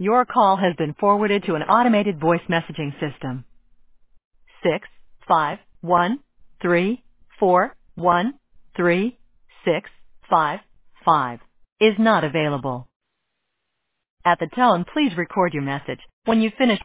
Your call has been forwarded to an automated voice messaging system. 651-341-3655 is not available. At the tone, please record your message. When you finish